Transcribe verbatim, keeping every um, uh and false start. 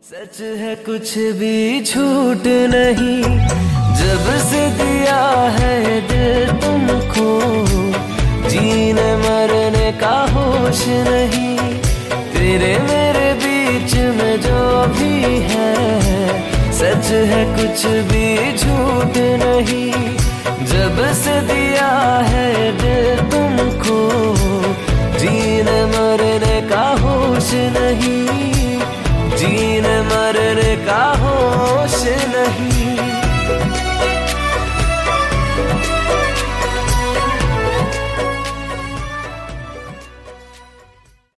सच है कुछ भी झूठ नहीं, जब से दिया है दिल तुमको, जीने मरने का होश नहीं। तेरे मेरे बीच में जो भी है, सच है कुछ भी झूठ नहीं, जब से दिया है दिल तुमको, जीने मरने का होश नहीं, जीने मरने का होश नहीं।